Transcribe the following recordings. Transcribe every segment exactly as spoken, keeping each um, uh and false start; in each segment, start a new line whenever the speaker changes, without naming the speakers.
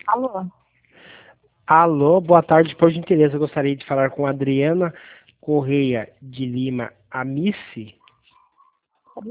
Alô?
Alô, boa tarde, por gentileza. Eu gostaria de falar com a Adriana Correia de Lima Amici.
Cadê?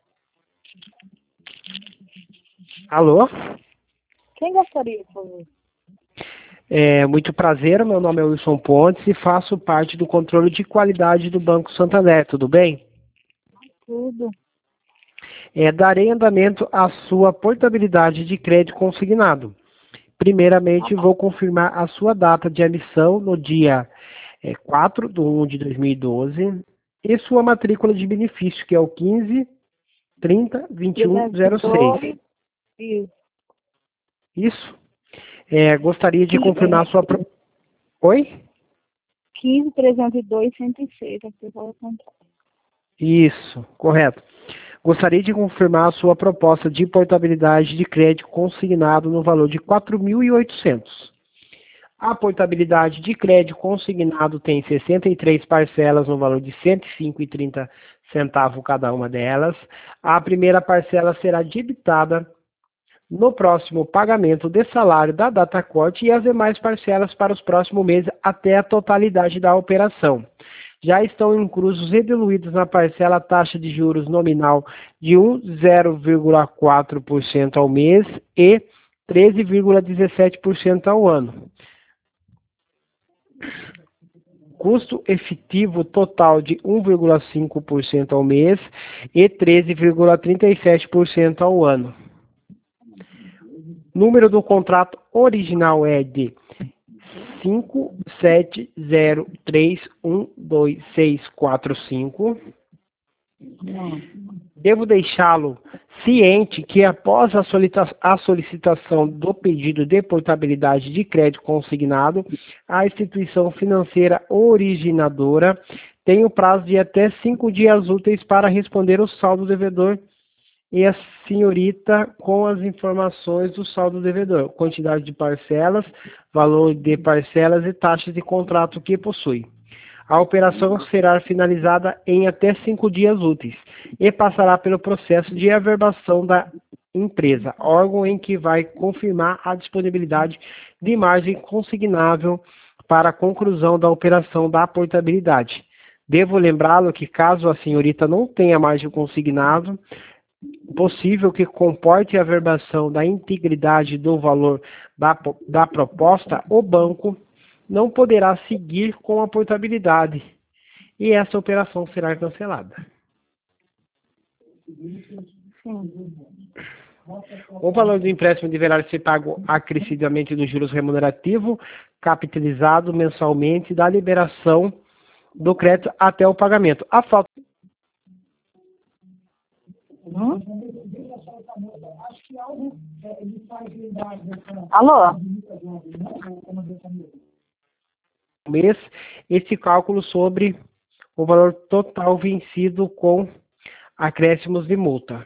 Alô?
Quem gostaria de fazer?
É, muito prazer, meu nome é Wilson Pontes e faço parte do controle de qualidade do Banco Santander, tudo bem?
Tudo.
É, darei andamento à sua portabilidade de crédito consignado. Primeiramente, vou confirmar a sua data de emissão no dia é, quatro de um de dois mil e doze e sua matrícula de benefício, que é o quinze trinta vinte e um zero seis.
Isso.
Isso? É, gostaria de confirmar a sua... Pro... Oi?
quinze, trezentos e dois, cento e seis. Aqui eu vou contar.
Isso, correto. Gostaria de confirmar a sua proposta de portabilidade de crédito consignado no valor de quatro mil e oitocentos. A portabilidade de crédito consignado tem sessenta e três parcelas no valor de cento e cinco reais e trinta centavos cada uma delas. A primeira parcela será debitada no próximo pagamento de salário da data corte e as demais parcelas para os próximos meses até a totalidade da operação. Já estão inclusos e diluídos na parcela a taxa de juros nominal de zero vírgula quatro por cento ao mês e treze vírgula dezessete por cento ao ano. Custo efetivo total de um vírgula cinco por cento ao mês e treze vírgula trinta e sete por cento ao ano. Número do contrato original é de cinco sete zero três um dois seis quatro cinco. Devo deixá-lo ciente que após a solicitação do pedido de portabilidade de crédito consignado, a instituição financeira originadora tem o prazo de até cinco dias úteis para responder o saldo devedor e a senhorita com as informações do saldo devedor, quantidade de parcelas, valor de parcelas e taxas de contrato que possui. A operação será finalizada em até cinco dias úteis e passará pelo processo de averbação da empresa, órgão em que vai confirmar a disponibilidade de margem consignável para a conclusão da operação da portabilidade. Devo lembrá-lo que caso a senhorita não tenha margem consignado, possível que comporte a averbação da integridade do valor da, da proposta, o banco não poderá seguir com a portabilidade e essa operação será cancelada.
Sim.
O valor do empréstimo deverá ser pago acrescidamente dos juros remunerativo, capitalizado mensalmente da liberação do crédito até o pagamento. A falta
Hum? Alô?
mês, esse cálculo sobre o valor total vencido com acréscimos de multa.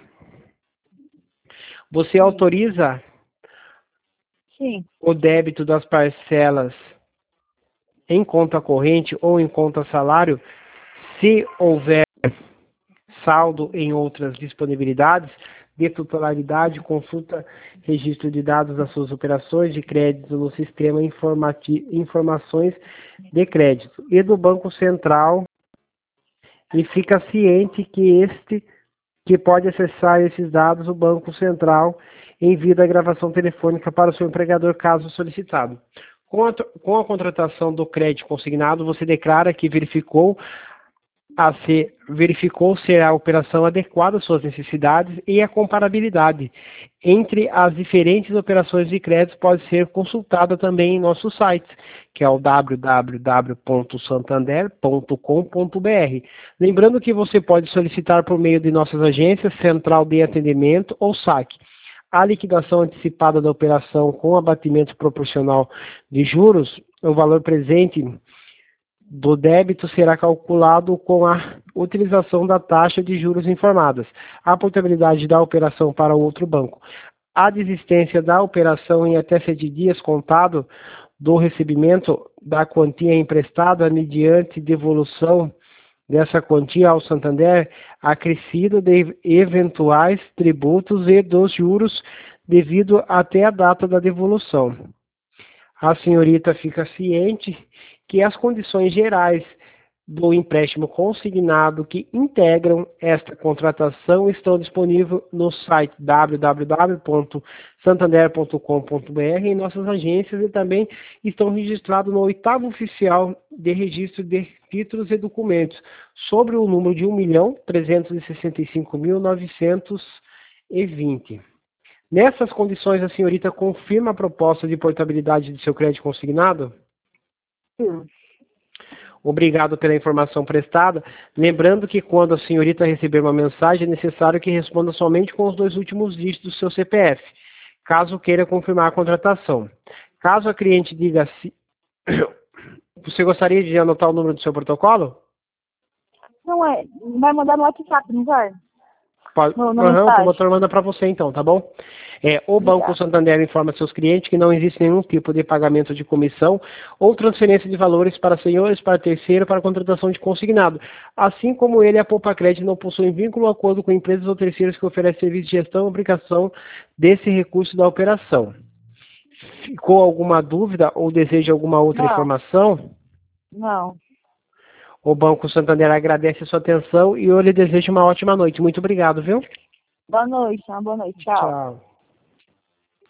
Você autoriza
Sim.
o débito das parcelas em conta corrente ou em conta salário, se houver saldo em outras disponibilidades de titularidade, consulta registro de dados das suas operações de crédito no sistema informati- informações de crédito e do Banco Central, e fica ciente que este que pode acessar esses dados o Banco Central envia a gravação telefônica para o seu empregador caso solicitado. Com a, com a contratação do crédito consignado, você declara que verificou a ser, verificou ser a operação adequada às suas necessidades e a comparabilidade entre as diferentes operações de crédito pode ser consultada também em nosso site, que é o w w w ponto santander ponto com ponto b r. Lembrando que você pode solicitar por meio de nossas agências, Central de Atendimento ou saque. A liquidação antecipada da operação com abatimento proporcional de juros, o valor presente do débito será calculado com a utilização da taxa de juros informadas, a portabilidade da operação para outro banco, a desistência da operação em até sete dias contado do recebimento da quantia emprestada mediante devolução dessa quantia ao Santander, acrescido de eventuais tributos e dos juros devido até a data da devolução. a senhorita fica ciente que as condições gerais do empréstimo consignado que integram esta contratação estão disponíveis no site w w w ponto santander ponto com ponto b r em nossas agências e também estão registrados no oitavo oficial de registro de títulos e documentos sobre o número de um milhão trezentos e sessenta e cinco mil novecentos e vinte. Nessas condições, a senhorita confirma a proposta de portabilidade de seu crédito consignado?
Sim.
Obrigado pela informação prestada. Lembrando que quando a senhorita receber uma mensagem, é necessário que responda somente com os dois últimos dígitos do seu C P F, caso queira confirmar a contratação. Caso a cliente diga se... Você gostaria de anotar o número do seu protocolo?
Não é. Vai mandar no WhatsApp, não vai?
Pode.
No, no
Uhum, o
mensagem.
promotor manda para você então, tá bom? É, o Banco
Obrigada.
Santander informa seus clientes que não existe nenhum tipo de pagamento de comissão ou transferência de valores para senhores, para terceiro, para contratação de consignado. Assim como ele, a Poupa Crédito não possui vínculo ou acordo com empresas ou terceiros que oferecem serviço de gestão ou aplicação desse recurso da operação. Ficou alguma dúvida ou deseja alguma outra
Não.
informação?
Não.
O Banco Santander agradece a sua atenção e eu lhe desejo uma ótima noite. Muito obrigado, viu?
Boa noite, uma boa noite. Tchau.
Tchau.